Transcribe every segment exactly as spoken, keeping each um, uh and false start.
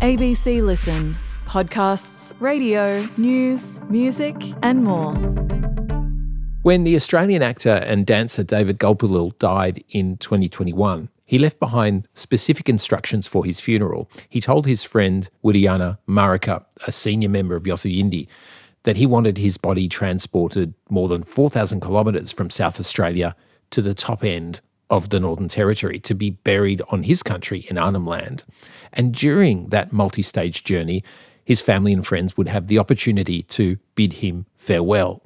A B C Listen. Podcasts, radio, news, music and more. When the Australian actor and dancer David Gulpilil died in twenty twenty-one, he left behind specific instructions for his funeral. He told his friend Widiana Marika, a senior member of Yothu Yindi, that he wanted his body transported more than four thousand kilometres from South Australia to the top end of the Northern Territory to be buried on his country in Arnhem Land. And during that multi-stage journey, his family and friends would have the opportunity to bid him farewell.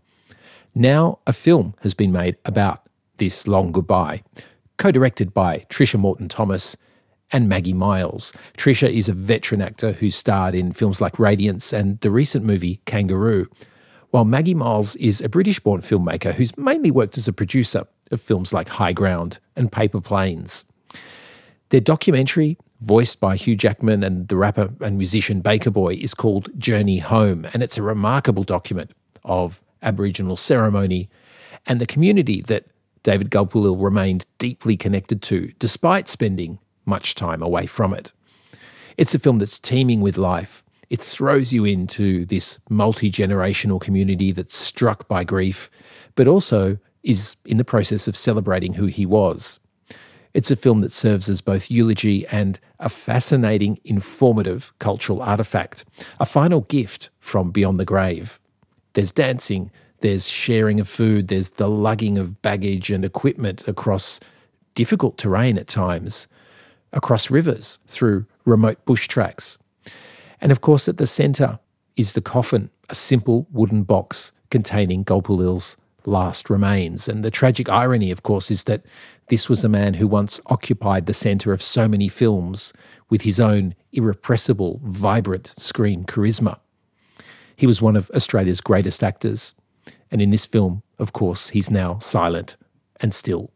Now a film has been made about this long goodbye, co-directed by Tricia Morton-Thomas and Maggie Miles. Tricia is a veteran actor who starred in films like Radiance and the recent movie Kangaroo, while Maggie Miles is a British-born filmmaker who's mainly worked as a producer of films like High Ground and Paper Planes. Their documentary, voiced by Hugh Jackman and the rapper and musician Baker Boy, is called Journey Home, and it's a remarkable document of Aboriginal ceremony and the community that David Gulpilil remained deeply connected to, despite spending much time away from it. It's a film that's teeming with life. It throws you into this multi-generational community that's struck by grief, but also is in the process of celebrating who he was. It's a film that serves as both eulogy and a fascinating, informative cultural artefact, a final gift from beyond the grave. There's dancing, there's sharing of food, there's the lugging of baggage and equipment across difficult terrain at times, across rivers, through remote bush tracks. And of course, at the centre is the coffin, a simple wooden box containing Gulpilil's last remains. And the tragic irony, of course, is that this was a man who once occupied the centre of so many films with his own irrepressible, vibrant screen charisma. He was one of Australia's greatest actors. And in this film, of course, he's now silent and still.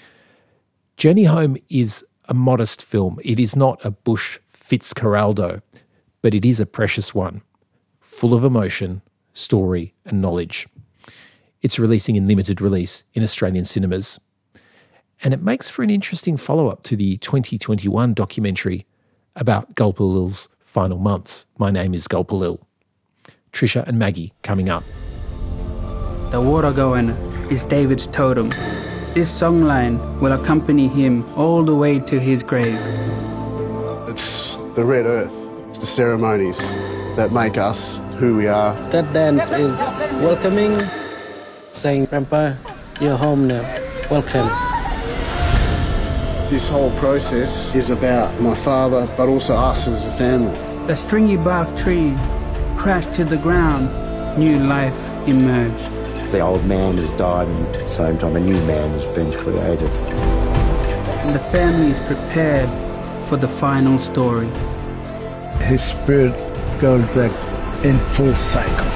Journey Home is a modest film. It is not a Bush Fitzcarraldo, but it is a precious one, full of emotion, story and knowledge. It's releasing in limited release in Australian cinemas. And it makes for an interesting follow-up to the twenty twenty-one documentary about Gulpilil's final months. My Name is Gulpilil. Tricia and Maggie coming up. The water going is David's totem. This songline will accompany him all the way to his grave. It's the red earth. It's the ceremonies that make us who we are. That dance is welcoming, saying, Grandpa, you're home now. Welcome. This whole process is about my father, but also us as a family. The stringy bark tree crashed to the ground. New life emerged. The old man has died and at the same time a new man has been created. And the family is prepared for the final story. His spirit goes back in full cycle.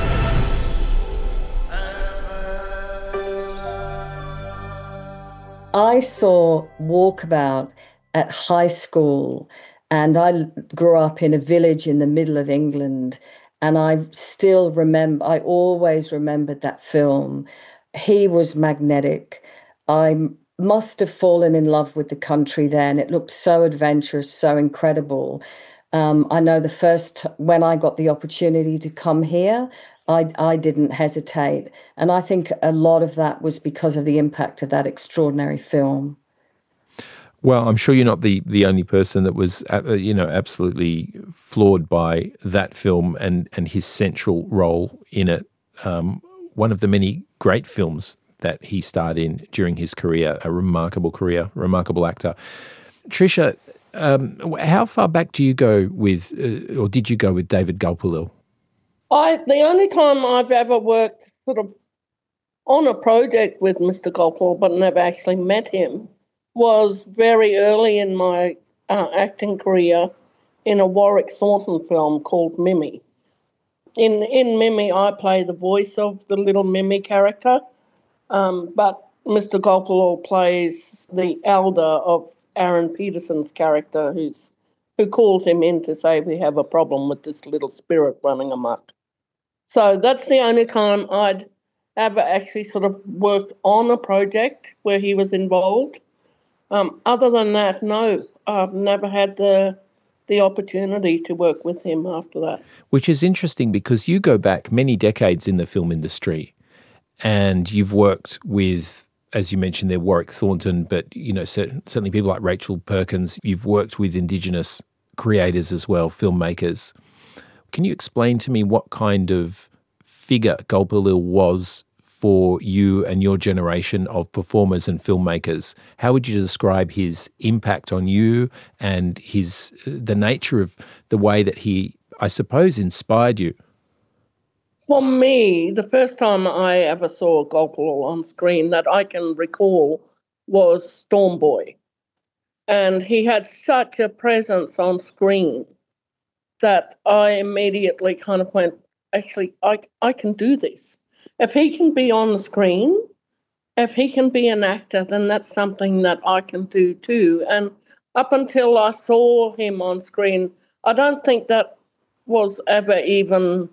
I saw Walkabout at high school, and I grew up in a village in the middle of England, and I still remember, I always remembered that film. He was magnetic. I must have fallen in love with the country then. It looked so adventurous, so incredible. Um, I know the first, when I got the opportunity to come here, I, I didn't hesitate. And I think a lot of that was because of the impact of that extraordinary film. Well, I'm sure you're not the, the only person that was, uh, you know, absolutely floored by that film and, and his central role in it. Um, one of the many great films that he starred in during his career, a remarkable career, remarkable actor. Tricia, um, how far back do you go with, uh, or did you go with David Gulpilil? I the only time I've ever worked sort of on a project with Mister Gulpilil, but never actually met him, was very early in my uh, acting career in a Warwick Thornton film called Mimi. In in Mimi, I play the voice of the little Mimi character, um, but Mister Gulpilil plays the elder of Aaron Peterson's character, who's who calls him in to say we have a problem with this little spirit running amok. So that's the only time I'd ever actually sort of worked on a project where he was involved. Um, other than that, no, I've never had the the opportunity to work with him after that. Which is interesting because you go back many decades in the film industry and you've worked with, as you mentioned there, Warwick Thornton, but, you know, certainly people like Rachel Perkins. You've worked with Indigenous creators as well, filmmakers. Can you explain to me what kind of figure Gulpilil was for you and your generation of performers and filmmakers? How would you describe his impact on you and his the nature of the way that he, I suppose, inspired you? For me, the first time I ever saw Gulpilil on screen that I can recall was Storm Boy. And he had such a presence on screen that I immediately kind of went, actually, I, I can do this. If he can be on the screen, if he can be an actor, then that's something that I can do too. And up until I saw him on screen, I don't think that was ever even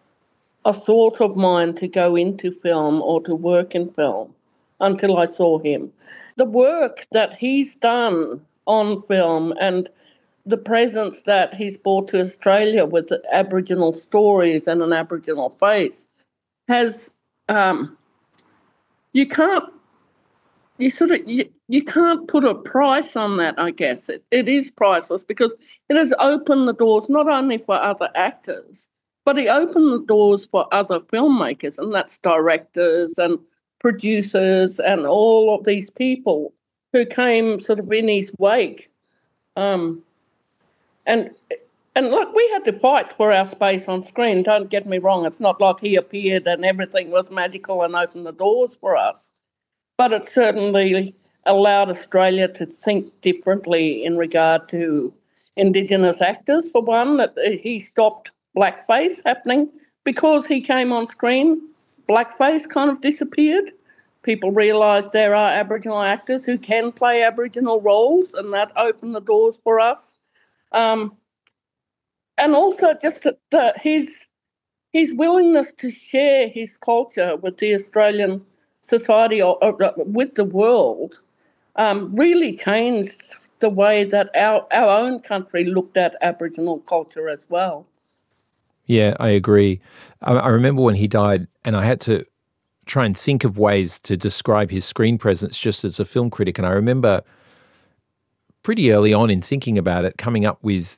a thought of mine to go into film or to work in film until I saw him. The work that he's done on film and the presence that he's brought to Australia with Aboriginal stories and an Aboriginal face has, um, you can't, you sort of, you, you can't put a price on that, I guess. It, it is priceless because it has opened the doors not only for other actors, but it opened the doors for other filmmakers, and that's directors and producers and all of these people who came sort of in his wake. Um, and And look, we had to fight for our space on screen. Don't get me wrong. It's not like he appeared and everything was magical and opened the doors for us. But it certainly allowed Australia to think differently in regard to Indigenous actors. For one, that he stopped blackface happening. Because he came on screen, blackface kind of disappeared. People realised there are Aboriginal actors who can play Aboriginal roles, and that opened the doors for us. Um, And also just the, the, his, his willingness to share his culture with the Australian society or, or with the world um, really changed the way that our, our own country looked at Aboriginal culture as well. Yeah, I agree. I, I remember when he died and I had to try and think of ways to describe his screen presence just as a film critic. And I remember pretty early on in thinking about it, coming up with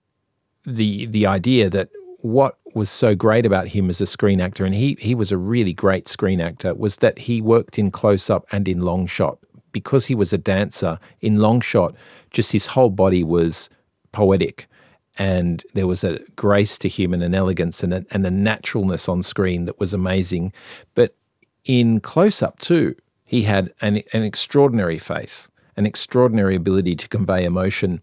the the idea that what was so great about him as a screen actor, and he he was a really great screen actor, was that he worked in close-up and in long shot. Because he was a dancer, in long shot, just his whole body was poetic, and there was a grace to him and an elegance and a, and a naturalness on screen that was amazing. But in close-up too, he had an, an extraordinary face, an extraordinary ability to convey emotion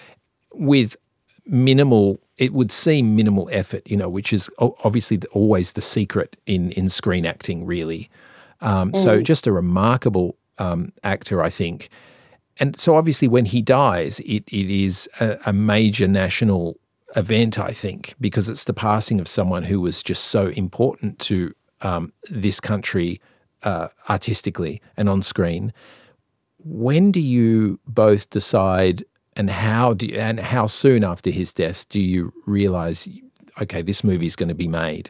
with minimal, it would seem minimal effort, you know, which is obviously always the secret in, in screen acting, really. Um, mm. So just a remarkable um, actor, I think. And so obviously when he dies, it, it is a, a major national event, I think, because it's the passing of someone who was just so important to um, this country uh, artistically and on screen. When do you both decide And how do you, and how soon after his death do you realise, okay, this movie is going to be made?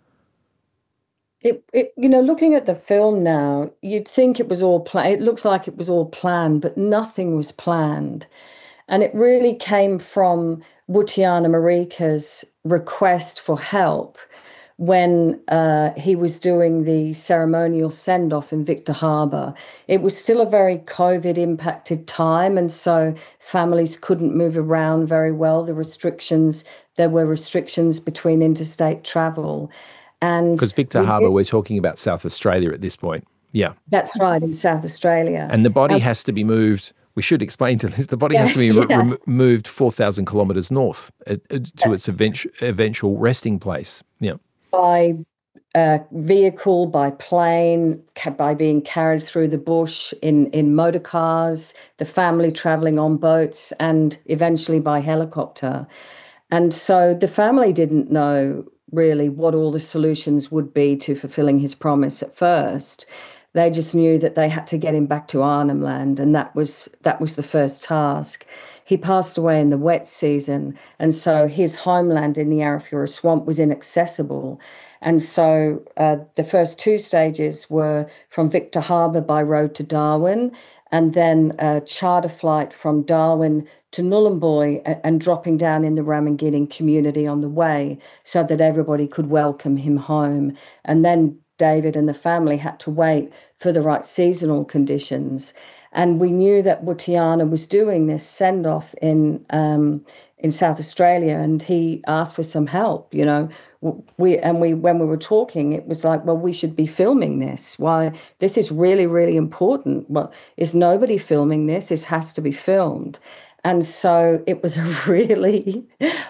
It, it, you know, looking at the film now, you'd think it was all planned. It looks like it was all planned, but nothing was planned, and it really came from Wotiana Marika's request for help when uh, he was doing the ceremonial send-off in Victor Harbor. It was still a very COVID-impacted time, and so families couldn't move around very well. The restrictions, there were restrictions between interstate travel. And because Victor we Harbor, did, we're talking about South Australia at this point. Yeah. That's right, in South Australia. And the body um, has to be moved. We should explain to this. The body yeah, has to be yeah. re- moved four thousand kilometres north uh, to its eventual, eventual resting place. Yeah. By uh, vehicle, by plane, ca- by being carried through the bush in, in motor cars, the family travelling on boats, and eventually by helicopter. And so the family didn't know really what all the solutions would be to fulfilling his promise at first. They just knew that they had to get him back to Arnhem Land, and that was that was the first task. he passed away in the wet season, and so his homeland in the Arafura Swamp was inaccessible. And so uh, the first two stages were from Victor Harbor by road to Darwin, and then a charter flight from Darwin to Nhulunbuy and, and dropping down in the Ramingining community on the way so that everybody could welcome him home. And then David and the family had to wait for the right seasonal conditions. And we knew that Wotiana was doing this send-off in um, in South Australia, and he asked for some help, you know. We and we when we were talking, it was like, well, we should be filming this. Why? This is really, really important. Well, is nobody filming this? This has to be filmed. And so it was a really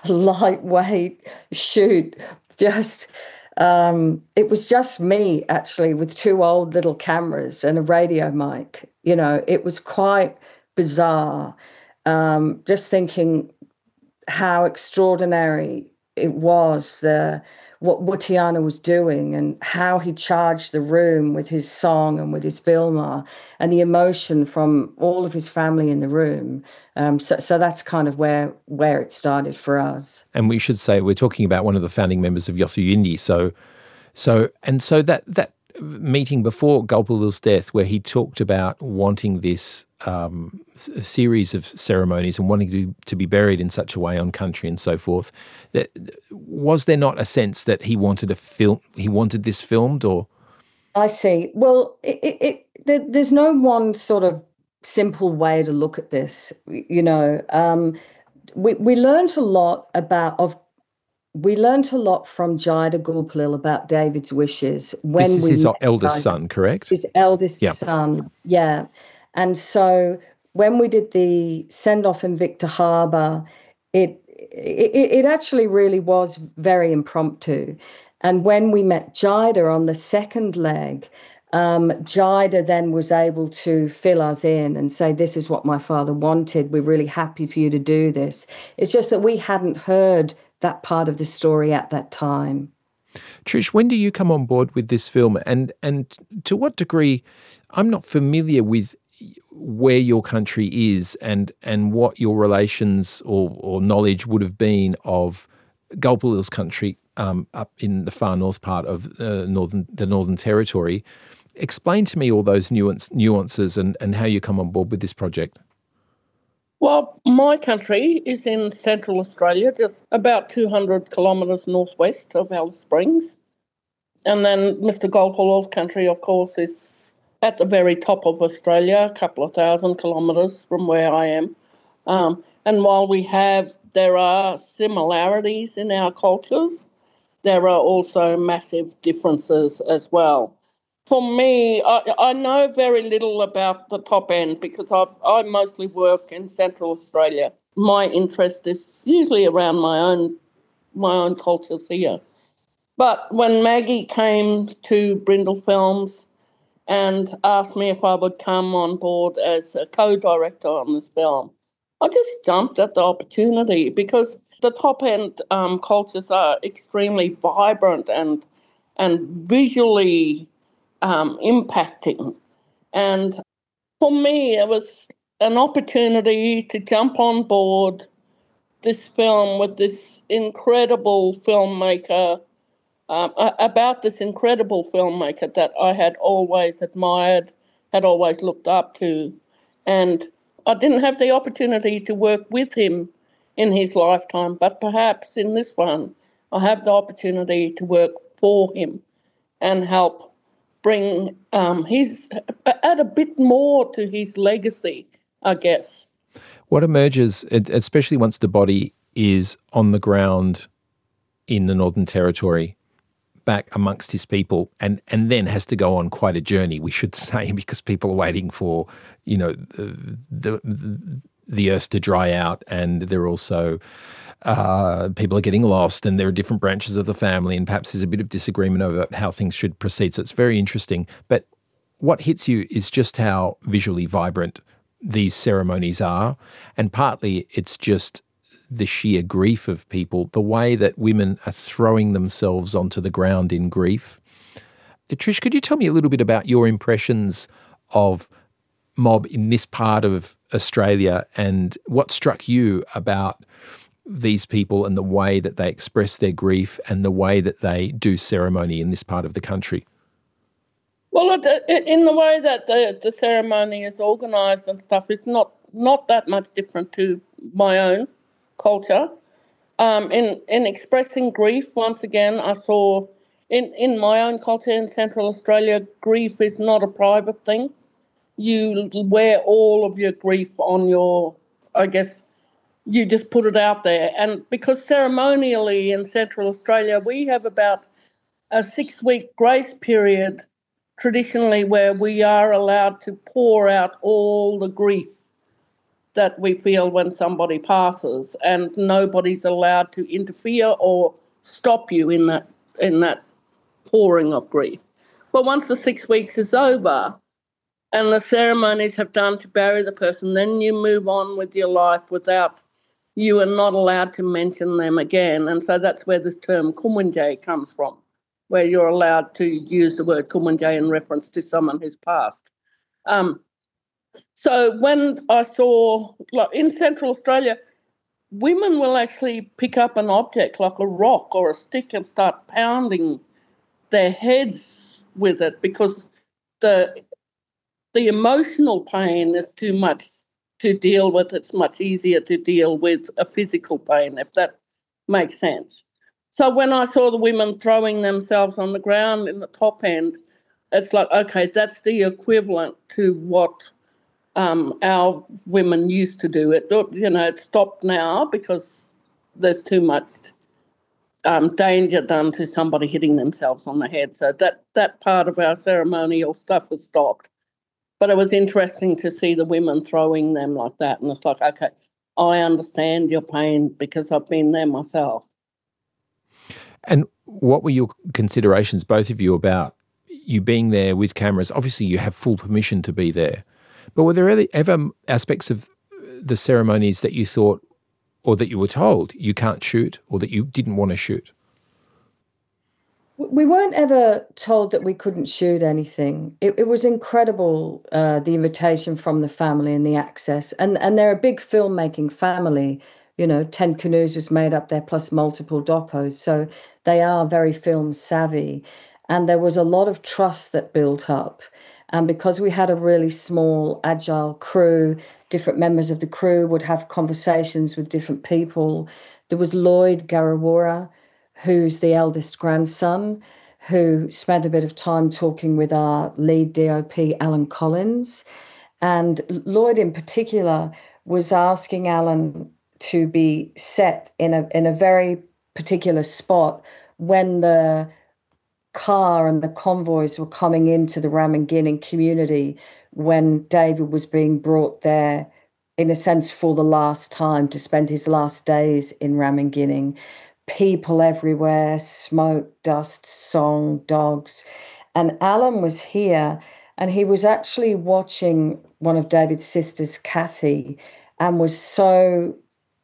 lightweight shoot. Just um, it was just me, actually, with two old little cameras and a radio mic. You know, it was quite bizarre. Um, just thinking how extraordinary it was, the what Wotiana was doing and how he charged the room with his song and with his bilma and the emotion from all of his family in the room. Um, so, so that's kind of where where it started for us. And we should say we're talking about one of the founding members of Yothu Yindi. So, so and so that that meeting before Gulpilil's death, where he talked about wanting this um, series of ceremonies and wanting to, to be buried in such a way on country and so forth, that, was there not a sense that he wanted a film? He wanted this filmed, or? I see. Well, it, it, it, there, there's no one sort of simple way to look at this. You know, um, we we learned a lot about of. We learned a lot from Jhaida Gulpilil about David's wishes. When this is we his met eldest Jhaida, son, correct? His eldest yep. son, yeah. And so when we did the send-off in Victor Harbor, it, it it actually really was very impromptu. And when we met Jhaida on the second leg, um, Jhaida then was able to fill us in and say, this is what my father wanted. We're really happy for you to do this. It's just that we hadn't heard that part of the story at that time. Trish, when do you come on board with this film? And and to what degree, I'm not familiar with where your country is and and what your relations or, or knowledge would have been of Gulpilil's country um, up in the far north part of uh, northern the Northern Territory. Explain to me all those nuance, nuances and, and how you come on board with this project. Well, my country is in Central Australia, just about two hundred kilometres northwest of Alice Springs. And then Mister Gulpilil's country, of course, is at the very top of Australia, a couple of thousand kilometres from where I am. Um, and while we have, there are similarities in our cultures, there are also massive differences as well. For me, I, I know very little about the top end because I, I mostly work in Central Australia. My interest is usually around my own my own cultures here. But when Maggie came to Brindle Films and asked me if I would come on board as a co-director on this film, I just jumped at the opportunity because the top end um, cultures are extremely vibrant and and visually Um, impacting. And for me, it was an opportunity to jump on board this film with this incredible filmmaker, um, about this incredible filmmaker that I had always admired, had always looked up to. And I didn't have the opportunity to work with him in his lifetime, but perhaps in this one, I have the opportunity to work for him and help bring um, his, add a bit more to his legacy, I guess. What emerges, especially once the body is on the ground in the Northern Territory, back amongst his people, and, and then has to go on quite a journey, we should say, because people are waiting for, you know, the the, the earth to dry out, and they're also Uh, people are getting lost, and there are different branches of the family, and perhaps there's a bit of disagreement over how things should proceed. So it's very interesting. But what hits you is just how visually vibrant these ceremonies are, and partly it's just the sheer grief of people, the way that women are throwing themselves onto the ground in grief. Trish, could you tell me a little bit about your impressions of mob in this part of Australia, and what struck you about these people and the way that they express their grief and the way that they do ceremony in this part of the country? Well, it, in the way that the, the ceremony is organised and stuff, is not, not that much different to my own culture. Um, in, in expressing grief, once again, I saw in, in my own culture in Central Australia, grief is not a private thing. You wear all of your grief on your, I guess, you just put it out there. And because ceremonially in Central Australia, we have about a six-week grace period traditionally where we are allowed to pour out all the grief that we feel when somebody passes, and nobody's allowed to interfere or stop you in that in that pouring of grief. But once the six weeks is over and the ceremonies have done to bury the person, then you move on with your life without, you are not allowed to mention them again. And so that's where this term kumunjay comes from, where you're allowed to use the word kumunjay in reference to someone who's passed. Um, so when I saw, like in Central Australia, women will actually pick up an object like a rock or a stick and start pounding their heads with it because the the emotional pain is too much to deal with. It's much easier to deal with a physical pain, if that makes sense. So when I saw the women throwing themselves on the ground in the top end, it's like, okay, that's the equivalent to what um, our women used to do. It, you know, it's stopped now because there's too much um, danger done to somebody hitting themselves on the head. So that, that part of our ceremonial stuff has stopped. But it was interesting to see the women throwing them like that. And it's like, okay, I understand your pain because I've been there myself. And what were your considerations, both of you, about you being there with cameras? Obviously, you have full permission to be there. But were there ever aspects of the ceremonies that you thought, or that you were told you can't shoot, or that you didn't want to shoot? We weren't ever told that we couldn't shoot anything. It, it was incredible, uh, the invitation from the family and the access. And, and they're a big filmmaking family. You know, Ten Canoes was made up there, plus multiple docos. So they are very film savvy. And there was a lot of trust that built up. And because we had a really small, agile crew, different members of the crew would have conversations with different people. There was Lloyd Garawara, who's the eldest grandson, who spent a bit of time talking with our lead D O P, Alan Collins. And Lloyd in particular was asking Alan to be set in a in a very particular spot when the car and the convoys were coming into the Ramingining community, when David was being brought there, in a sense, for the last time, to spend his last days in Ramingining. People everywhere, smoke, dust, song, dogs. And Alan was here, and he was actually watching one of David's sisters, Kathy, and was so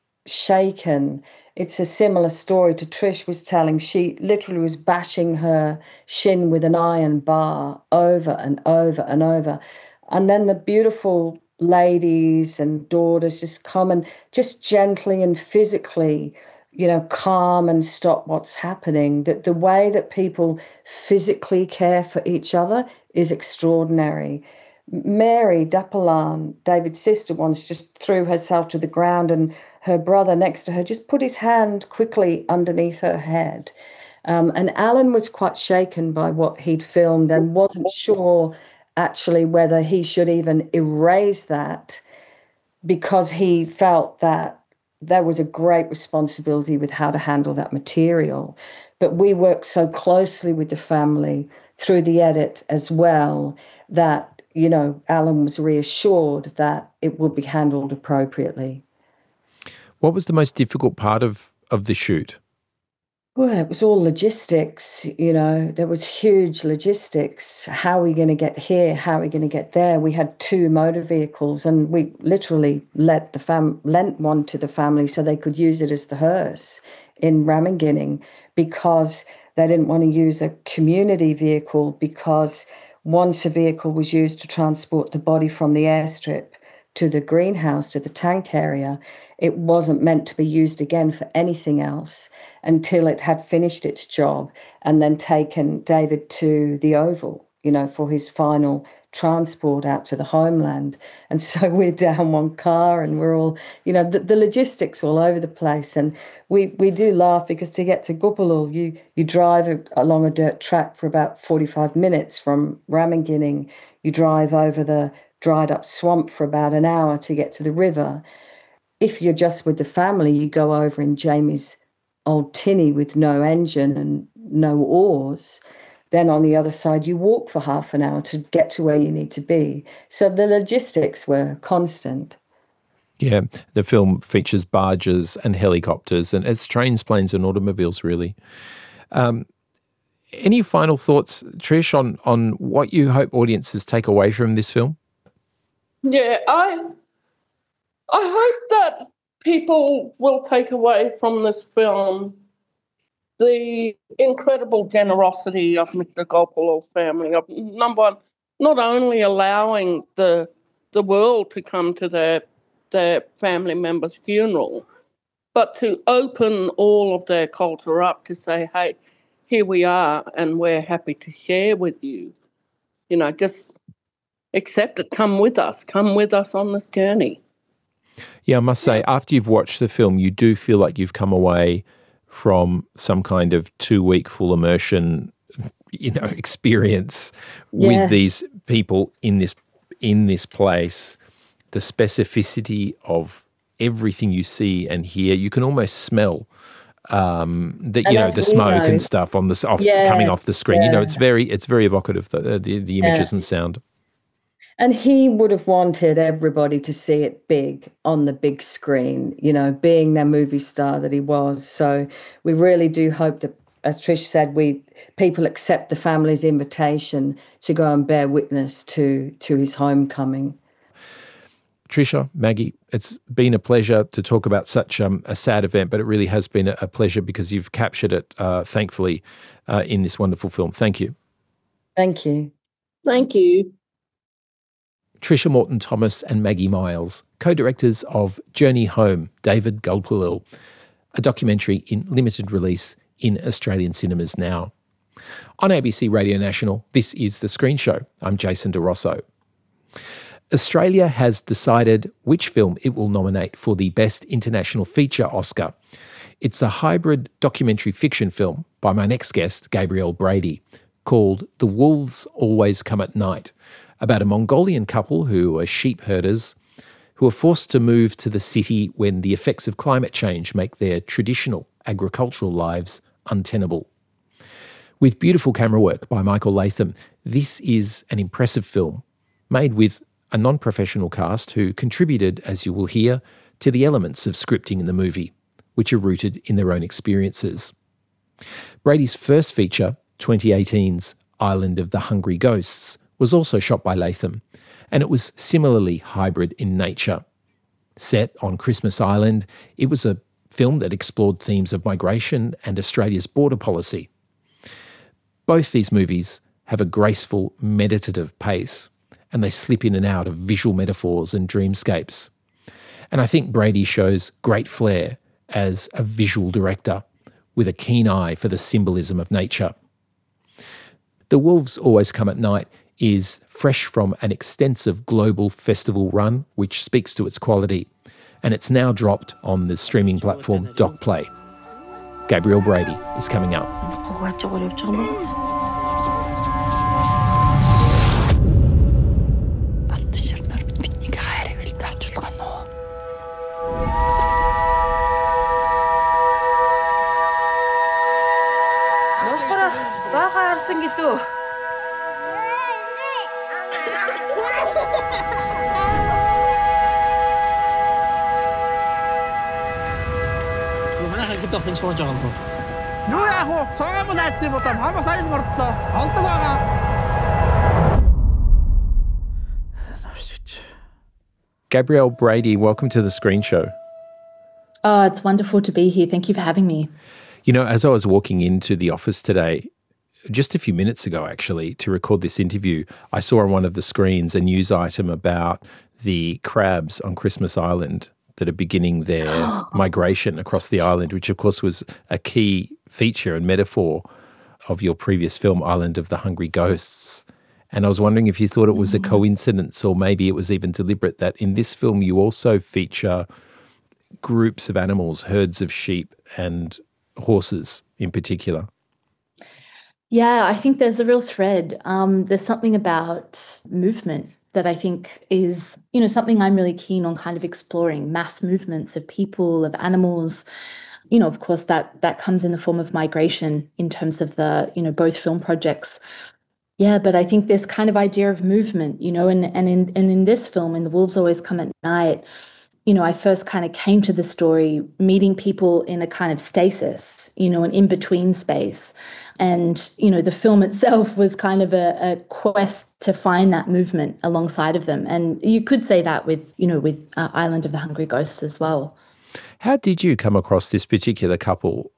shaken. It's a similar story to Trish was telling. She literally was bashing her shin with an iron bar over and over and over. And then the beautiful ladies and daughters just come and just gently and physically, you know, calm and stop what's happening. That the way that people physically care for each other is extraordinary. Mary Dapalan, David's sister, once just threw herself to the ground, and her brother next to her just put his hand quickly underneath her head. Um, and Alan was quite shaken by what he'd filmed and wasn't sure actually whether he should even erase that, because he felt that there was a great responsibility with how to handle that material. But we worked so closely with the family through the edit as well that, you know, Alan was reassured that it would be handled appropriately. What was the most difficult part of, of the shoot? Well, it was all logistics, you know, there was huge logistics. How are we going to get here? How are we going to get there? We had two motor vehicles, and we literally let the fam- lent one to the family so they could use it as the hearse in Ramingining, because they didn't want to use a community vehicle, because once a vehicle was used to transport the body from the airstrip to the greenhouse, to the tank area, it wasn't meant to be used again for anything else until it had finished its job and then taken David to the Oval, you know, for his final transport out to the homeland. And so we're down one car and we're all, you know, the, the logistics all over the place. And we, we do laugh because to get to Gupalul, you, you drive a, along a dirt track for about forty-five minutes from Ramingining. You drive over the dried up swamp for about an hour to get to the river. If you're just with the family, you go over in Jamie's old tinny with no engine and no oars. Then on the other side, you walk for half an hour to get to where you need to be. So the logistics were constant. Yeah, the film features barges and helicopters, and it's trains, planes and automobiles, really. Um, any final thoughts, Trish, on, on what you hope audiences take away from this film? Yeah, I, I hope that people will take away from this film the incredible generosity of Mister Gopalul's family, of number one, not only allowing the the world to come to their their family member's funeral, but to open all of their culture up to say, hey, here we are and we're happy to share with you. You know, just accept it, come with us, come with us on this journey. Yeah, I must say, after you've watched the film, you do feel like you've come away from some kind of two-week full immersion, you know, experience yeah. with these people in this in this place. The specificity of everything you see and hear, you can almost smell um, the you know the smoke know. and stuff on the off, yeah, coming off the screen. Yeah. You know, it's very it's very evocative, the the, the images yeah. and sound. And he would have wanted everybody to see it big on the big screen, you know, being their movie star that he was. So we really do hope that, as Trish said, we people accept the family's invitation to go and bear witness to, to his homecoming. Tricia, Maggie, it's been a pleasure to talk about such um, a sad event, but it really has been a, a pleasure because you've captured it, uh, thankfully, uh, in this wonderful film. Thank you. Thank you. Thank you. Tricia Morton-Thomas and Maggie Miles, co-directors of Journey Home, David Gulpilil, a documentary in limited release in Australian cinemas now. On A B C Radio National, this is The Screen Show. I'm Jason De Rosso. Australia has decided which film it will nominate for the Best International Feature Oscar. It's a hybrid documentary fiction film by my next guest, Gabrielle Brady, called The Wolves Always Come at Night, about a Mongolian couple who are sheep herders who are forced to move to the city when the effects of climate change make their traditional agricultural lives untenable. With beautiful camera work by Michael Latham, this is an impressive film made with a non-professional cast who contributed, as you will hear, to the elements of scripting in the movie, which are rooted in their own experiences. Brady's first feature, twenty eighteen's Island of the Hungry Ghosts, was also shot by Latham, and it was similarly hybrid in nature. Set on Christmas Island, it was a film that explored themes of migration and Australia's border policy. Both these movies have a graceful, meditative pace, and they slip in and out of visual metaphors and dreamscapes. And I think Brady shows great flair as a visual director with a keen eye for the symbolism of nature. The Wolves Always Come at Night is fresh from an extensive global festival run, which speaks to its quality, and it's now dropped on the streaming platform DocPlay. Gabrielle Brady is coming up. Gabrielle Brady, welcome to The Screen Show. Oh, it's wonderful to be here. Thank you for having me. You know, as I was walking into the office today, just a few minutes ago, actually, to record this interview, I saw on one of the screens a news item about the crabs on Christmas Island that are beginning their migration across the island, which of course was a key feature and metaphor of your previous film, Island of the Hungry Ghosts. And I was wondering if you thought it was a coincidence, or maybe it was even deliberate, that in this film you also feature groups of animals, herds of sheep and horses in particular. Yeah, I think there's a real thread. Um, there's something about movement that I think is, you know, something I'm really keen on kind of exploring, mass movements of people, of animals. You know, of course, that that comes in the form of migration in terms of the, you know, both film projects. Yeah, but I think this kind of idea of movement, you know, and and in and in this film, in The Wolves Always Come at Night, you know, I first kind of came to the story meeting people in a kind of stasis, you know, an in-between space. And, you know, the film itself was kind of a, a quest to find that movement alongside of them. And you could say that with, you know, with uh, Island of the Hungry Ghosts as well. How did you come across this particular couple?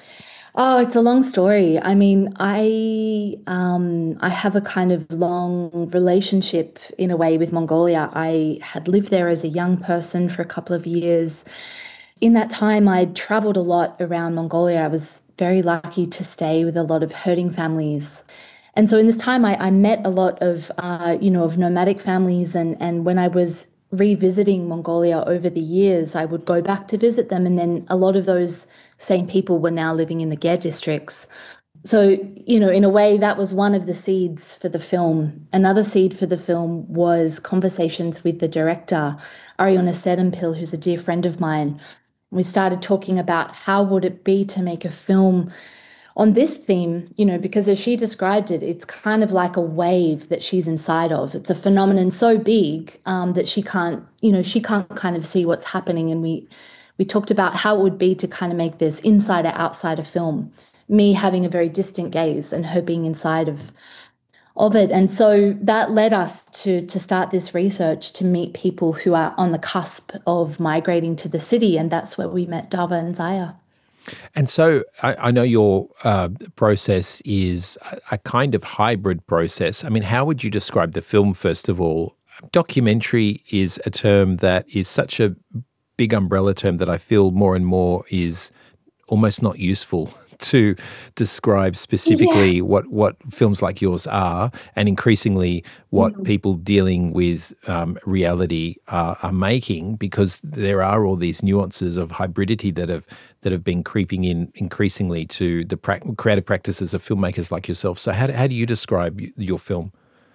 Oh, it's a long story. I mean, I um, I have a kind of long relationship in a way with Mongolia. I had lived there as a young person for a couple of years. In that time, I'd traveled a lot around Mongolia. I was very lucky to stay with a lot of herding families. And so in this time, I, I met a lot of, uh, you know, of nomadic families. And, and when I was revisiting Mongolia over the years, I would go back to visit them. And then a lot of those same people were now living in the Ger districts. So, you know, in a way, that was one of the seeds for the film. Another seed for the film was conversations with the director, Ariona Sedenpil, who's a dear friend of mine. We started talking about how would it be to make a film on this theme, you know, because as she described it, it's kind of like a wave that she's inside of. It's a phenomenon so big um, that she can't, you know, she can't kind of see what's happening. And we we talked about how it would be to kind of make this insider outsider film, me having a very distant gaze and her being inside of of it. And so that led us to to start this research to meet people who are on the cusp of migrating to the city. And that's where we met Dava and Zaya. And so I, I know your uh, process is a, a kind of hybrid process. I mean, how would you describe the film, first of all? Documentary is a term that is such a big umbrella term that I feel more and more is almost not useful to describe specifically yeah. what, what films like yours are, and increasingly what mm-hmm. people dealing with um, reality are, are making, because there are all these nuances of hybridity that have that have been creeping in increasingly to the pra- creative practices of filmmakers like yourself. So how, how do you describe your film?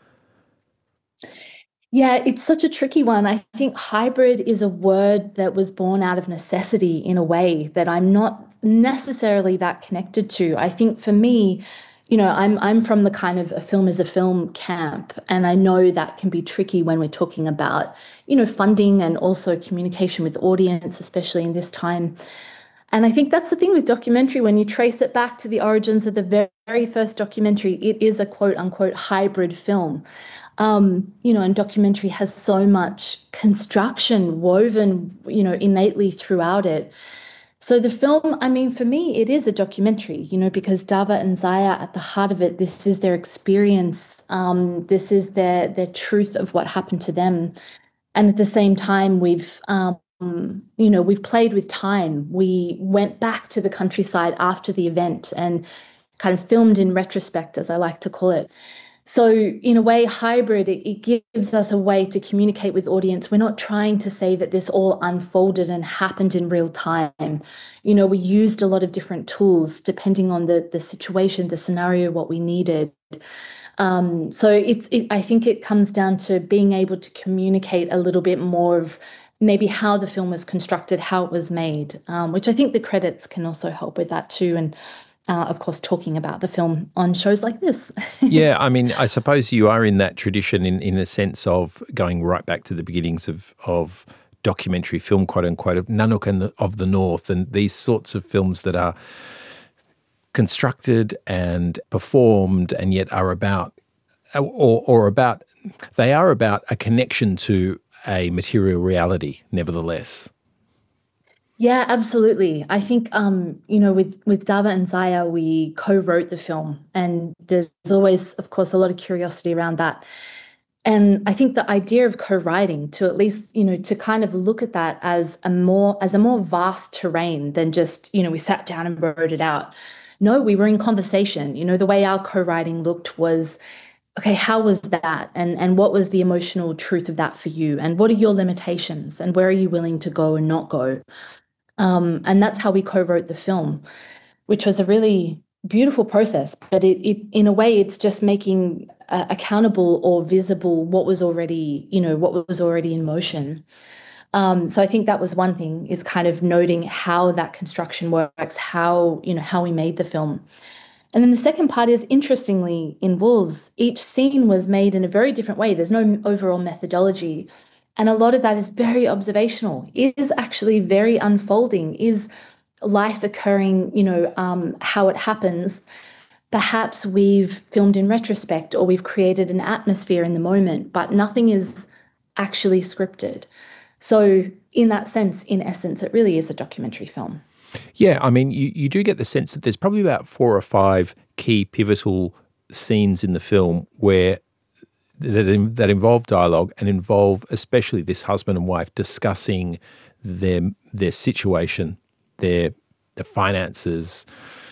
Yeah, it's such a tricky one. I think hybrid is a word that was born out of necessity in a way that I'm not necessarily that connected to. I think for me, you know, I'm I'm from the kind of a film is a film camp, and I know that can be tricky when we're talking about, you know, funding and also communication with audience, especially in this time. And I think that's the thing with documentary, when you trace it back to the origins of the very first documentary, it is a quote unquote hybrid film. Um, you know, and documentary has so much construction woven, you know, innately throughout it. So the film, I mean, for me, it is a documentary, you know, because Dava and Zaya, at the heart of it, this is their experience. Um, this is their their truth of what happened to them. And at the same time, we've, um, you know, we've played with time. We went back to the countryside after the event and kind of filmed in retrospect, as I like to call it. So in a way, hybrid, it, it gives us a way to communicate with audience. We're not trying to say that this all unfolded and happened in real time. You know, we used a lot of different tools depending on the, the situation, the scenario, what we needed. Um, so it's, it, I think it comes down to being able to communicate a little bit more of maybe how the film was constructed, how it was made, um, which I think the credits can also help with that too. And Uh, of course, talking about the film on shows like this. Yeah, I mean, I suppose you are in that tradition in, in a sense of going right back to the beginnings of, of documentary film, quote unquote, of Nanook and the, of the North, and these sorts of films that are constructed and performed and yet are about, or, or about, they are about a connection to a material reality, nevertheless. Yeah, absolutely. I think, um, you know, with, with Dava and Zaya, we co-wrote the film, and there's always, of course, a lot of curiosity around that. And I think the idea of co-writing, to at least, you know, to kind of look at that as a more as a more vast terrain than just, you know, we sat down and wrote it out. No, we were in conversation. You know, the way our co-writing looked was, okay, how was that? And and what was the emotional truth of that for you? And what are your limitations? And where are you willing to go and not go? Um, and that's how we co-wrote the film, which was a really beautiful process. But it, it in a way, it's just making uh, accountable or visible what was already, you know, what was already in motion. Um, so I think that was one thing, is kind of noting how that construction works, how, you know, how we made the film. And then the second part is, interestingly, in Wolves, each scene was made in a very different way. There's no overall methodology. And a lot of that is very observational, is actually very unfolding, is life occurring, you know, um, how it happens. Perhaps we've filmed in retrospect, or we've created an atmosphere in the moment, but nothing is actually scripted. So in that sense, in essence, it really is a documentary film. Yeah, I mean, you, you do get the sense that there's probably about four or five key pivotal scenes in the film where that, that involve dialogue and involve especially this husband and wife discussing their their situation, their the finances,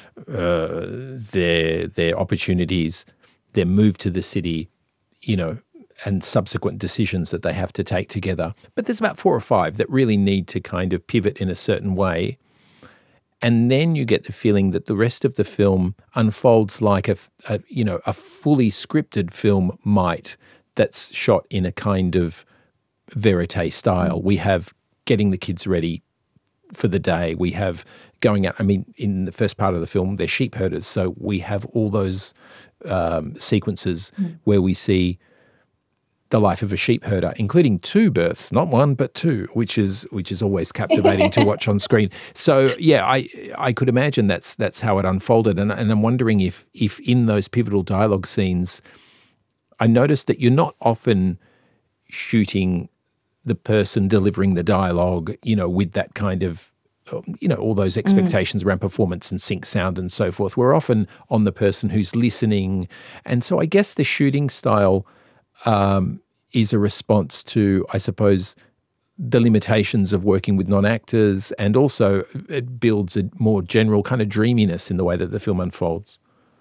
uh, their their opportunities, their move to the city, you know, and subsequent decisions that they have to take together. But there's about four or five that really need to kind of pivot in a certain way. And then you get the feeling that the rest of the film unfolds like a, a, you know, a fully scripted film might, that's shot in a kind of verite style. We have getting the kids ready for the day. We have going out. I mean, in the first part of the film, they're sheep herders. So we have all those um, sequences mm. where we see the life of a sheep herder, including two births, not one but two, which is which is always captivating to watch on screen. So yeah, I I could imagine that's that's how it unfolded, and and I'm wondering if if in those pivotal dialogue scenes, I noticed that you're not often shooting the person delivering the dialogue, you know, with that kind of, you know, all those expectations mm. around performance and sync sound and so forth. We're often on the person who's listening, and so I guess the shooting style Um, is a response to, I suppose, the limitations of working with non-actors, and also it builds a more general kind of dreaminess in the way that the film unfolds.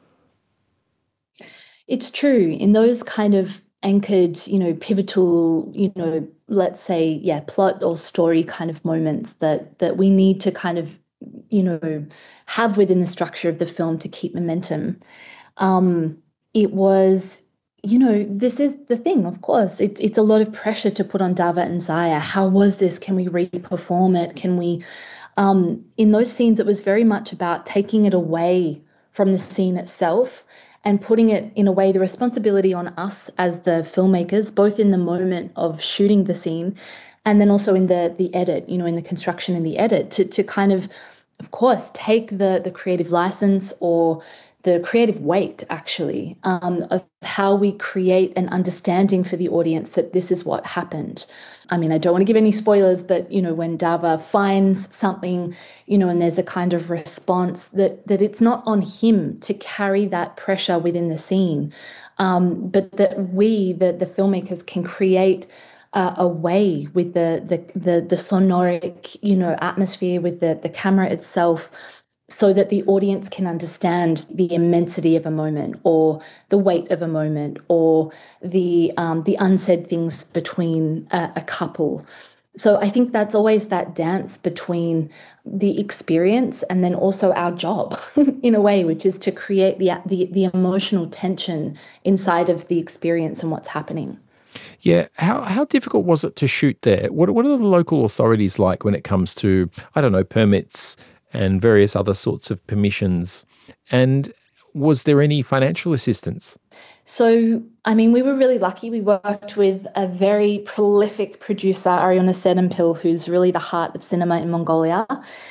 It's true. In those kind of anchored, you know, pivotal, you know, let's say, yeah, plot or story kind of moments that that we need to kind of, you know, have within the structure of the film to keep momentum. Um, it was... You know, this is the thing, of course. It's it's a lot of pressure to put on Dava and Zaya. How was this? Can we re-perform it? Can we... Um, in those scenes, it was very much about taking it away from the scene itself and putting it, in a way, the responsibility on us as the filmmakers, both in the moment of shooting the scene and then also in the the edit, you know, in the construction and the edit, to to kind of, of course, take the the creative license or the creative weight, actually, um, of how we create an understanding for the audience that this is what happened. I mean, I don't want to give any spoilers, but, you know, when Dava finds something, you know, and there's a kind of response, that that it's not on him to carry that pressure within the scene, um, but that we, the, the filmmakers, can create uh, a way with the, the, the, the sonoric, you know, atmosphere, with the, the camera itself, so that the audience can understand the immensity of a moment, or the weight of a moment, or the um, the unsaid things between a, a couple. So I think that's always that dance between the experience and then also our job, in a way, which is to create the, the the emotional tension inside of the experience and what's happening. Yeah. How how difficult was it to shoot there? What what are the local authorities like when it comes to, I don't know, permits and various other sorts of permissions? And was there any financial assistance? So, I mean, we were really lucky. We worked with a very prolific producer, Ariona Sedempil, who's really the heart of cinema in Mongolia.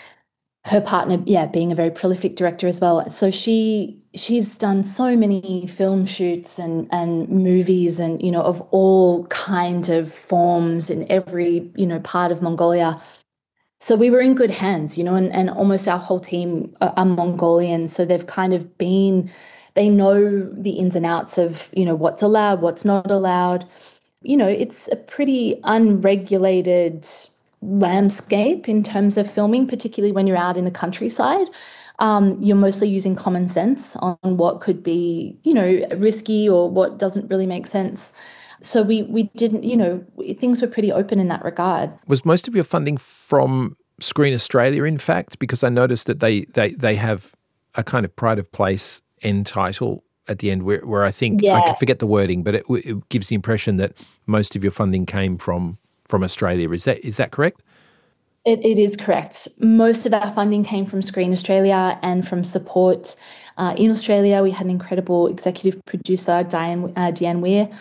Her partner, yeah, being a very prolific director as well. So she she's done so many film shoots and and movies, and, you know, of all kinds of forms in every, you know, part of Mongolia. So we were in good hands, you know, and, and almost our whole team are, are Mongolian. So they've kind of been, they know the ins and outs of, you know, what's allowed, what's not allowed. You know, it's a pretty unregulated landscape in terms of filming, particularly when you're out in the countryside. Um, you're mostly using common sense on what could be, you know, risky or what doesn't really make sense. So we we didn't, you know, things were pretty open in that regard. Was most of your funding from Screen Australia, in fact? Because I noticed that they they they have a kind of pride of place end title at the end where, where I think, Yeah. I can forget the wording, but it, it gives the impression that most of your funding came from from Australia. Is that is that correct? It, it is correct. Most of our funding came from Screen Australia and from support uh, in Australia. We had an incredible executive producer, Diane, uh, Deanne Weir.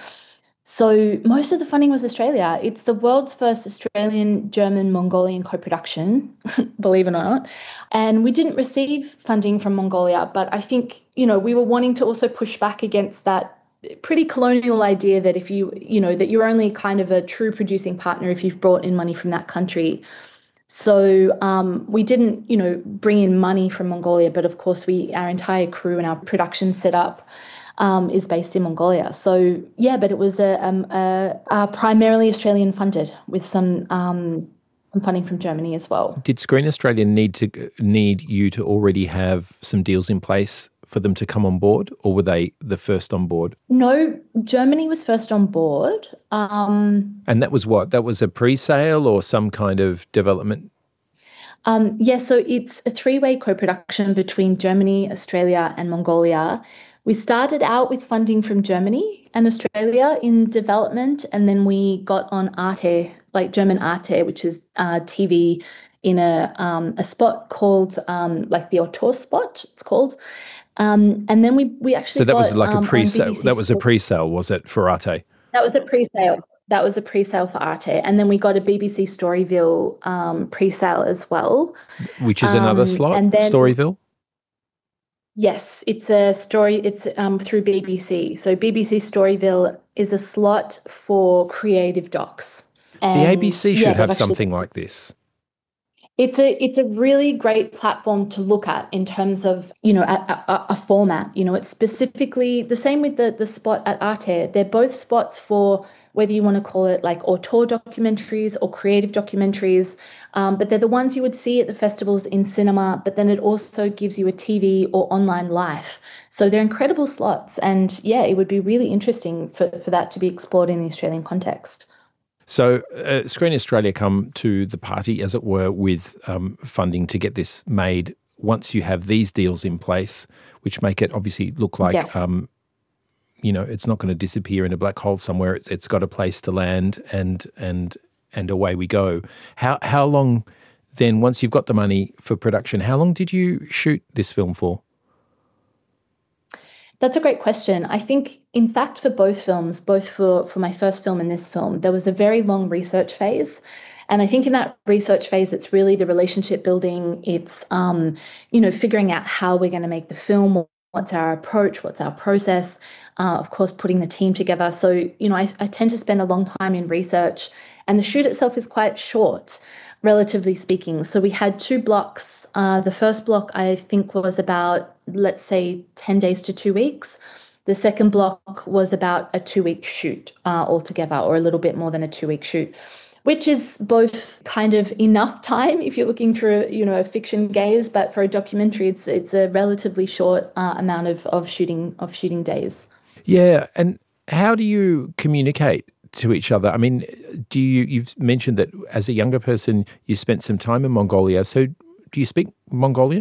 So most of the funding was Australia. It's the world's first Australian, German, Mongolian co-production, believe it or not. And we didn't receive funding from Mongolia, but I think, you know, we were wanting to also push back against that pretty colonial idea that if you, you know, that you're only kind of a true producing partner if you've brought in money from that country. So um, we didn't, you know, bring in money from Mongolia, but of course we, our entire crew and our production setup um, is based in Mongolia. So yeah, but it was a, um, a, a primarily Australian funded with some um, some funding from Germany as well. Did Screen Australia need to need you to already have some deals in place for them to come on board, or were they the first on board? No, Germany was first on board. Um, and that was what? That was a pre-sale or some kind of development? Um, yeah, so it's a three-way co-production between Germany, Australia and Mongolia. We started out with funding from Germany and Australia in development, and then we got on Arte, like German Arte, which is uh, T V in a um, a spot called um, like the Autor spot, it's called. Um, and then we we actually so that got, was like um, a pre-sale. That was a Sport. pre-sale, was it, for Arte? That was a pre-sale. That was a pre-sale for Arte, and then we got a B B C Storyville um, pre-sale as well, which is another um, slot. And then, Storyville. Yes, it's a story. It's um, through B B C. So B B C Storyville is a slot for creative docs. And, the A B C should yeah, have actually, something like this. It's a it's a really great platform to look at in terms of, you know, a, a, a format. You know, it's specifically the same with the the spot at Arte. They're both spots for whether you want to call it like auteur documentaries or creative documentaries, um, but they're the ones you would see at the festivals in cinema, but then it also gives you a T V or online life. So they're incredible slots. And yeah, it would be really interesting for, for that to be explored in the Australian context. So uh, Screen Australia come to the party, as it were, with um, funding to get this made once you have these deals in place, which make it obviously look like, Yes. um, you know, it's not going to disappear in a black hole somewhere. It's It's got a place to land, and and and away we go. How how long then, once you've got the money for production, how long did you shoot this film for? That's a great question. I think, in fact, for both films, both for, for my first film and this film, there was a very long research phase. And I think in that research phase, it's really the relationship building. It's, um, you know, figuring out how we're going to make the film, what's our approach, what's our process, uh, of course, putting the team together. So, you know, I, I tend to spend a long time in research, and the shoot itself is quite short, relatively speaking. So we had two blocks. Uh, the first block, I think, was about, let's say, ten days to two weeks. The second block was about a two-week shoot uh, altogether, or a little bit more than a two-week shoot, which is both kind of enough time if you're looking through, you know, a fiction gaze, but for a documentary, it's it's a relatively short uh, amount of of shooting of shooting days. Yeah, and how do you communicate to each other? I mean, do you, you've mentioned that as a younger person, you spent some time in Mongolia. So do you speak Mongolian?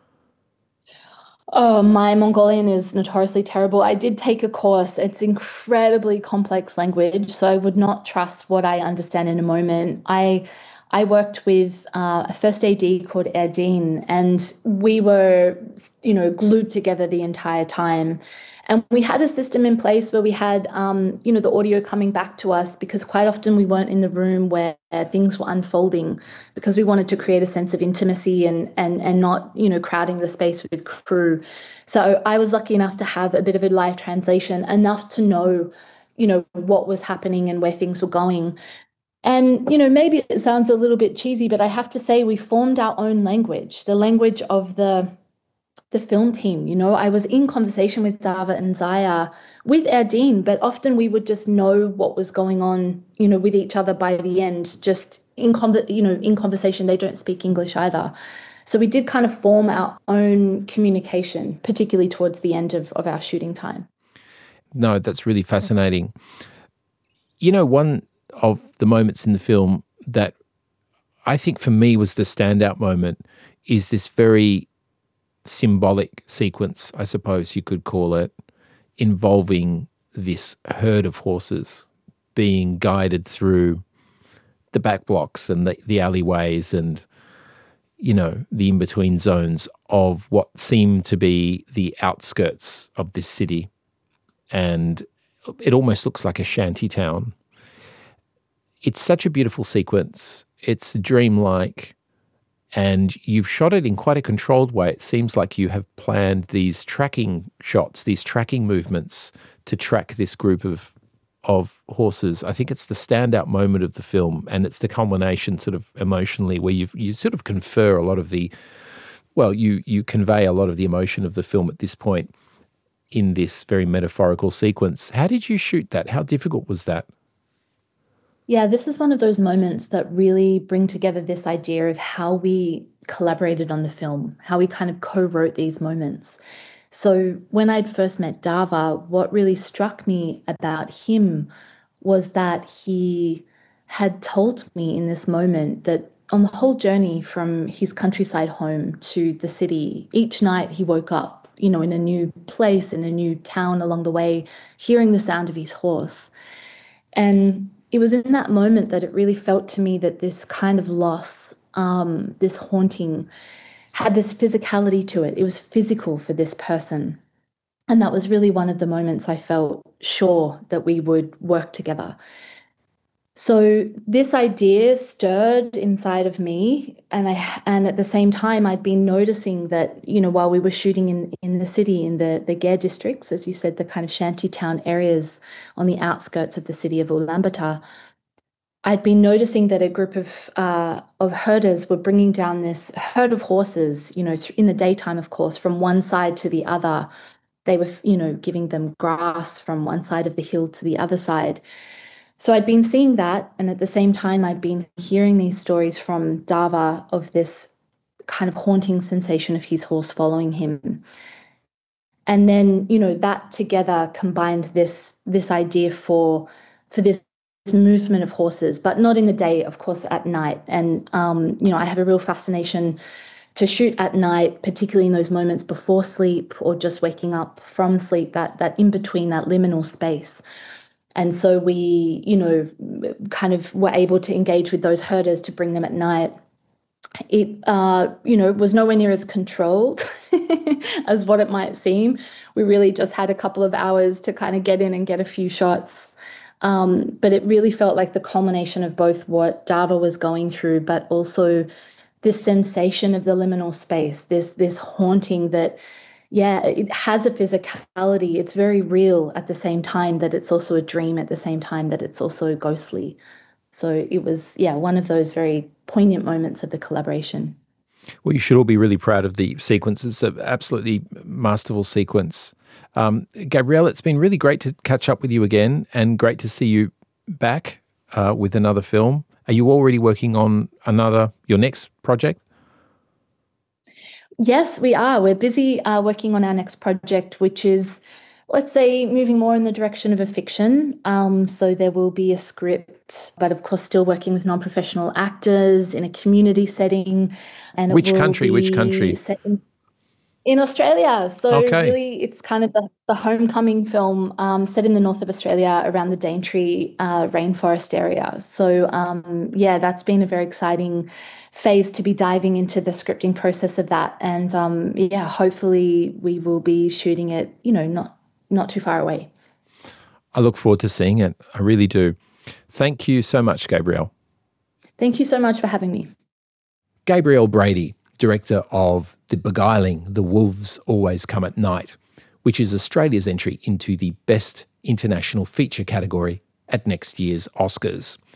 Oh, my Mongolian is notoriously terrible. I did take a course. It's incredibly complex language, so I would not trust what I understand in a moment. I I worked with uh, a first A D called Erdine, and we were, you know, glued together the entire time. And we had a system in place where we had, um, you know, the audio coming back to us, because quite often we weren't in the room where things were unfolding, because we wanted to create a sense of intimacy and and and not, you know, crowding the space with crew. So I was lucky enough to have a bit of a live translation, enough to know, you know, what was happening and where things were going. And, you know, maybe it sounds a little bit cheesy, but I have to say we formed our own language, the language of the the film team. You know, I was in conversation with Dava and Zaya with our dean, but often we would just know what was going on, you know, with each other by the end, just in conver- you know, in conversation. They don't speak English either. So we did kind of form our own communication, particularly towards the end of, of our shooting time. No, that's really fascinating. You know, one of the moments in the film that I think for me was the standout moment is this very symbolic sequence, I suppose you could call it, involving this herd of horses being guided through the back blocks and the, the alleyways and, you know, the in-between zones of what seemed to be the outskirts of this city. And it almost looks like a shanty town. It's such a beautiful sequence. It's dreamlike. And you've shot it in quite a controlled way. It seems like you have planned these tracking shots, these tracking movements to track this group of of horses. I think it's the standout moment of the film, and it's the culmination sort of emotionally where you you sort of confer a lot of the, well, you you convey a lot of the emotion of the film at this point in this very metaphorical sequence. How did you shoot that? How difficult was that? Yeah, this is one of those moments that really bring together this idea of how we collaborated on the film, how we kind of co-wrote these moments. So when I'd first met Dava, what really struck me about him was that he had told me in this moment that on the whole journey from his countryside home to the city, each night he woke up, you know, in a new place, in a new town along the way, hearing the sound of his horse. And it was in that moment that it really felt to me that this kind of loss, um, this haunting, had this physicality to it. It was physical for this person. And that was really one of the moments I felt sure that we would work together. So this idea stirred inside of me, and I and at the same time I'd been noticing that, you know, while we were shooting in, in the city, in the, the Gare districts, as you said, the kind of shantytown areas on the outskirts of the city of Ulaanbaatar, I'd been noticing that a group of uh, of herders were bringing down this herd of horses, you know, in the daytime, of course, from one side to the other. They were, you know, giving them grass from one side of the hill to the other side. So I'd been seeing that, and at the same time I'd been hearing these stories from Dava of this kind of haunting sensation of his horse following him. And then, you know, that together combined this this idea for for this movement of horses, but not in the day, of course, at night. And, um, you know, I have a real fascination to shoot at night, particularly in those moments before sleep or just waking up from sleep, that that in between, that liminal space. And so we, you know, kind of were able to engage with those herders to bring them at night. It, uh, you know, was nowhere near as controlled as what it might seem. We really just had a couple of hours to kind of get in and get a few shots. Um, but it really felt like the culmination of both what Dava was going through, but also this sensation of the liminal space, this this haunting that, yeah, it has a physicality. It's very real at the same time that it's also a dream, at the same time that it's also ghostly. So it was, yeah, one of those very poignant moments of the collaboration. Well, you should all be really proud of the sequence. It's an absolutely masterful sequence. Um, Gabrielle, it's been really great to catch up with you again, and great to see you back uh, with another film. Are you already working on another, your next project? Yes, we are. We're busy uh, working on our next project, which is, let's say, moving more in the direction of a fiction. Um, so there will be a script, but of course still working with non-professional actors in a community setting. And which country? Which country? Set in, in Australia. So okay. really it's kind of the, the homecoming film um, set in the north of Australia around the Daintree uh, rainforest area. So um, yeah, that's been a very exciting phase to be diving into the scripting process of that. And um, yeah, hopefully we will be shooting it, you know, not not too far away. I look forward to seeing it. I really do. Thank you so much, Gabrielle. Thank you so much for having me. Gabrielle Brady, director of The Beguiling, The Wolves Always Come at Night, which is Australia's entry into the Best International Feature category at next year's Oscars.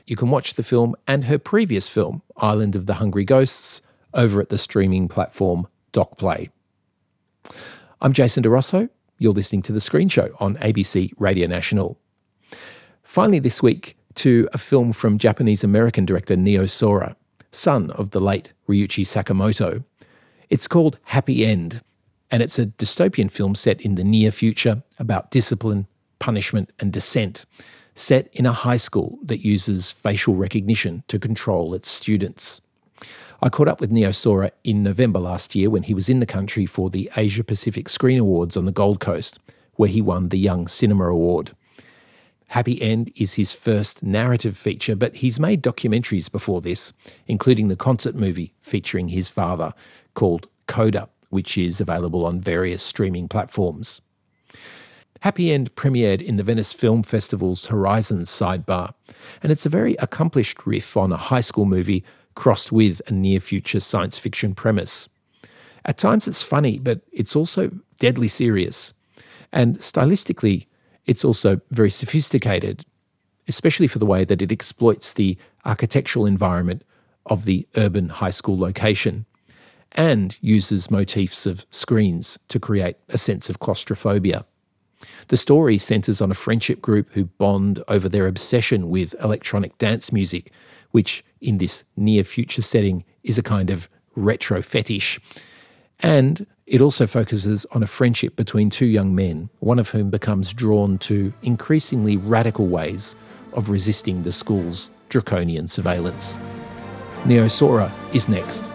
you can watch the film and her previous film, Island of the Hungry Ghosts, over at the streaming platform DocPlay. I'm Jason DeRosso. You're listening to The Screen Show on A B C Radio National. Finally this week, to a film from Japanese-American director Neo Sora, son of the late Ryuichi Sakamoto. It's called Happy End, and it's a dystopian film set in the near future about discipline, punishment and dissent, set in a high school that uses facial recognition to control its students. I caught up with Neo Sora in November last year when he was in the country for the Asia Pacific Screen Awards on the Gold Coast, where he won the Young Cinema Award. Happy End is his first narrative feature, but he's made documentaries before this, including the concert movie featuring his father called Coda, which is available on various streaming platforms. Happy End premiered in the Venice Film Festival's Horizons sidebar, and it's a very accomplished riff on a high school movie crossed with a near-future science fiction premise. At times it's funny, but it's also deadly serious. And stylistically, it's also very sophisticated, especially for the way that it exploits the architectural environment of the urban high school location and uses motifs of screens to create a sense of claustrophobia. The story centres on a friendship group who bond over their obsession with electronic dance music, which in this near-future setting is a kind of retro fetish. And it also focuses on a friendship between two young men, one of whom becomes drawn to increasingly radical ways of resisting the school's draconian surveillance. Neo Sora is next.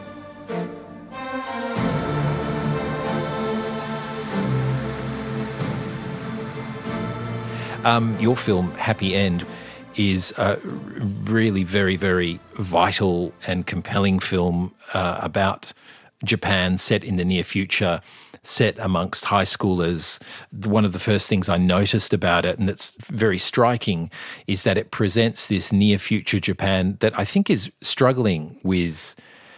Um, your film, Happy End, is a really very, very vital and compelling film uh, about Japan set in the near future, set amongst high schoolers. One of the first things I noticed about it, and that's very striking, is that it presents this near future Japan that I think is struggling with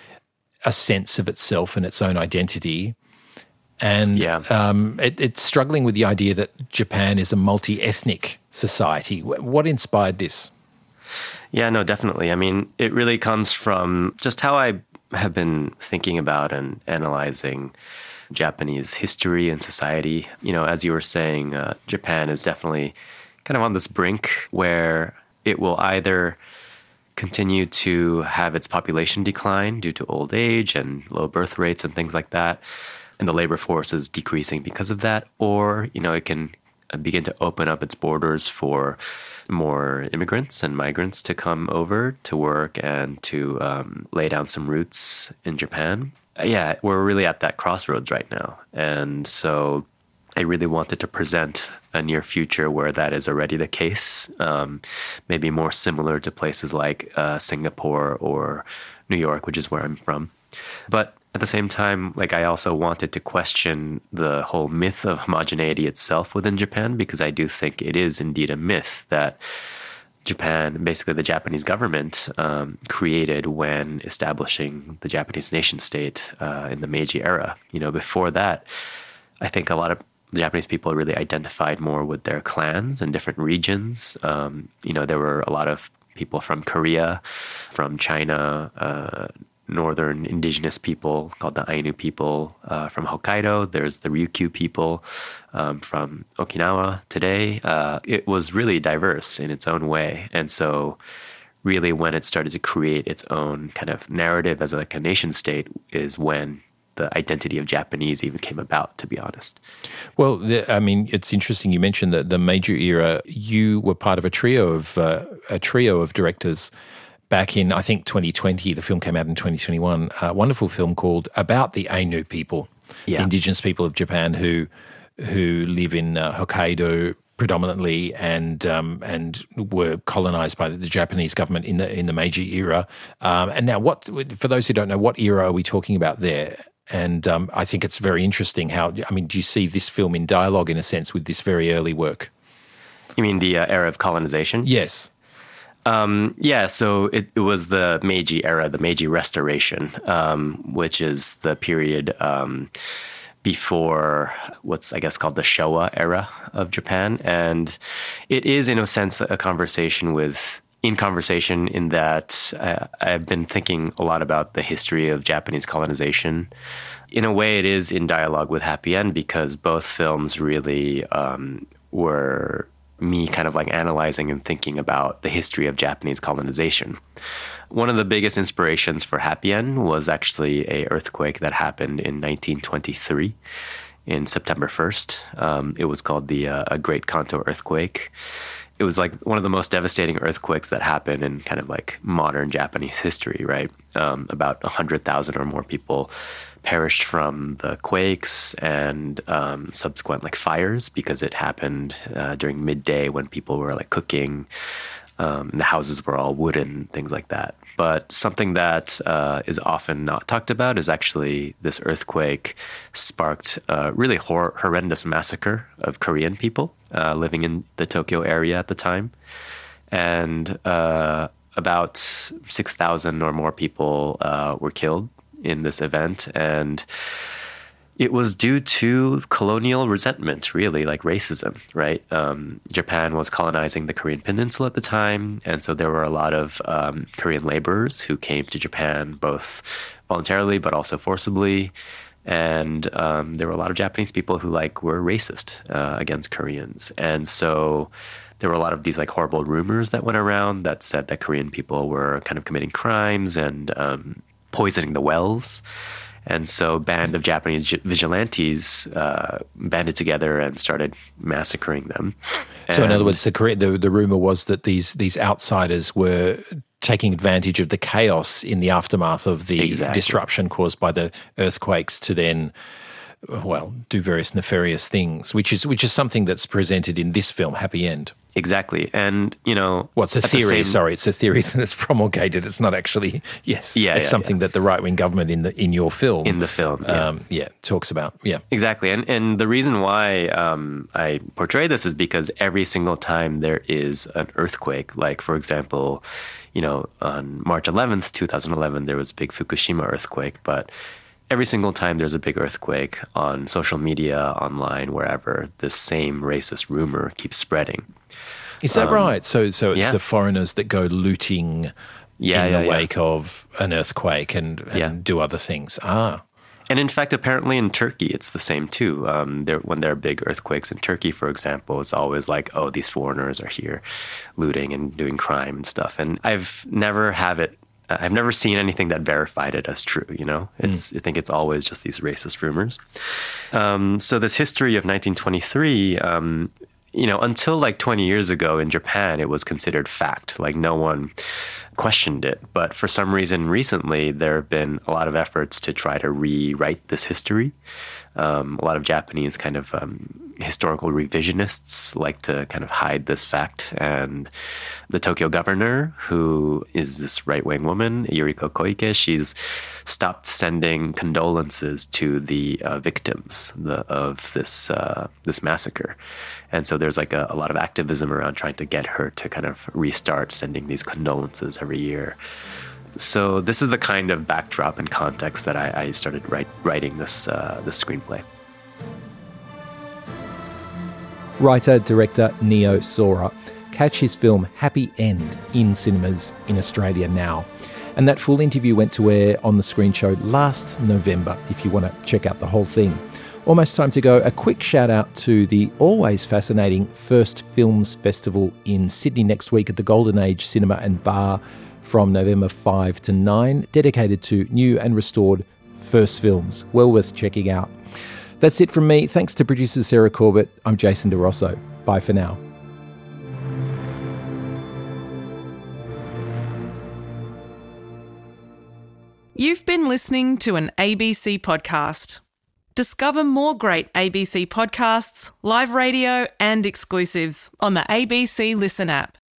a sense of itself and its own identity. And yeah. um, it, it's struggling with the idea that Japan is a multi-ethnic society. What inspired this? Yeah, no, definitely. I mean, it really comes from just how I have been thinking about and analyzing Japanese history and society. You know, as you were saying, uh, Japan is definitely kind of on this brink where it will either continue to have its population decline due to old age and low birth rates and things like that, and the labor force is decreasing because of that, or, you know, it can begin to open up its borders for more immigrants and migrants to come over to work and to um, lay down some roots in Japan. Yeah, we're really at that crossroads right now. And so I really wanted to present a near future where that is already the case, um, maybe more similar to places like uh, Singapore or New York, which is where I'm from. But at the same time, like, I also wanted to question the whole myth of homogeneity itself within Japan, because I do think it is indeed a myth that Japan, basically the Japanese government, um, created when establishing the Japanese nation state uh, in the Meiji era. You know, before that, I think a lot of the Japanese people really identified more with their clans and different regions. Um, you know, there were a lot of people from Korea, from China, uh, northern indigenous people called the Ainu people uh, from Hokkaido. There's the Ryukyu people um, from Okinawa today. Uh, it was really diverse in its own way. And so really when it started to create its own kind of narrative as like a nation state is when the identity of Japanese even came about, to be honest. Well, the, I mean, it's interesting you mentioned the, the Meiji era. You were part of a trio of uh, a trio of directors back in, I think, twenty twenty. The film came out in twenty twenty-one. A wonderful film called about the Ainu people, yeah. indigenous people of Japan who who live in uh, Hokkaido predominantly and um, and were colonized by the Japanese government in the in the Meiji era. Um, and now, what for those who don't know, what era are we talking about there? And um, I think it's very interesting how, I mean, do you see this film in dialogue in a sense with this very early work? You mean the uh, era of colonization? Yes. Um, yeah, so it, it was the Meiji era, the Meiji Restoration, um, which is the period um, before what's, I guess, called the Showa era of Japan. And it is, in a sense, a conversation with in conversation in that uh, I've been thinking a lot about the history of Japanese colonization. In a way, it is in dialogue with Happy End because both films really um, were me kind of like analyzing and thinking about the history of Japanese colonization. One of the biggest inspirations for Happy End was actually a earthquake that happened in nineteen twenty-three in September first. Um, it was called the uh, Great Kanto earthquake. It was like one of the most devastating earthquakes that happened in kind of like modern Japanese history, right? Um, about one hundred thousand or more people perished from the quakes and um, subsequent like fires because it happened uh, during midday when people were like cooking. Um, and the houses were all wooden, things like that. But something that uh, is often not talked about is actually this earthquake sparked a really hor- horrendous massacre of Korean people uh, living in the Tokyo area at the time. And uh, about six thousand or more people uh, were killed in this event. And it was due to colonial resentment, really, like racism, right? Um, Japan was colonizing the Korean peninsula at the time, and so there were a lot of um, Korean laborers who came to Japan, both voluntarily but also forcibly. And um, there were a lot of Japanese people who like were racist uh, against Koreans. And so there were a lot of these like horrible rumors that went around that said that Korean people were kind of committing crimes and um, poisoning the wells. And so a band of Japanese vigilantes uh, banded together and started massacring them. So and in other words, the, the the rumor was that these these outsiders were taking advantage of the chaos in the aftermath of the exactly. disruption caused by the earthquakes to then, well, do various nefarious things, which is which is something that's presented in this film, Happy End. Exactly. And, you know... Well, it's a theory, same... sorry. It's a theory that's promulgated. It's not actually... Yes. Yeah, It's yeah, something yeah. that the right-wing government in the in your film... In the film, yeah. Um, yeah, talks about. Yeah. Exactly. And and the reason why um, I portray this is because every single time there is an earthquake, like, for example, you know, on March eleventh, twenty eleven, there was a big Fukushima earthquake, but... Every single time there's a big earthquake on social media, online, wherever, this same racist rumor keeps spreading. Is that um, right? So so it's yeah. the foreigners that go looting yeah, in yeah, the yeah. wake of an earthquake and, and Yeah. do other things. Ah. And in fact, apparently in Turkey, it's the same too. Um, there, when there are big earthquakes in Turkey, for example, it's always like, oh, these foreigners are here looting and doing crime and stuff. And I've never have it I've never seen anything that verified it as true, you know? It's mm. I think it's always just these racist rumors. Um, so this history of nineteen twenty-three, um, you know, until like twenty years ago in Japan, it was considered fact. Like no one questioned it. But for some reason recently, there have been a lot of efforts to try to rewrite this history. Um, a lot of Japanese kind of um, historical revisionists like to kind of hide this fact. And the Tokyo governor, who is this right-wing woman, Yuriko Koike, she's stopped sending condolences to the uh, victims the, of this uh, this massacre. And so there's like a, a lot of activism around trying to get her to kind of restart sending these condolences every year. So this is the kind of backdrop and context that I, I started write, writing this uh, this screenplay. Writer, director Neo Sora. Catch his film Happy End in cinemas in Australia now. And that full interview went to air on The Screen Show last November, if you want to check out the whole thing. Almost time to go. A quick shout out to the always fascinating First Films Festival in Sydney next week at the Golden Age Cinema and Bar from November fifth to nine, dedicated to new and restored first films. Well worth checking out. That's it from me. Thanks to producer Sarah Corbett. I'm Jason DeRosso. Bye for now. You've been listening to an A B C podcast. Discover more great A B C podcasts, live radio and exclusives on the A B C Listen app.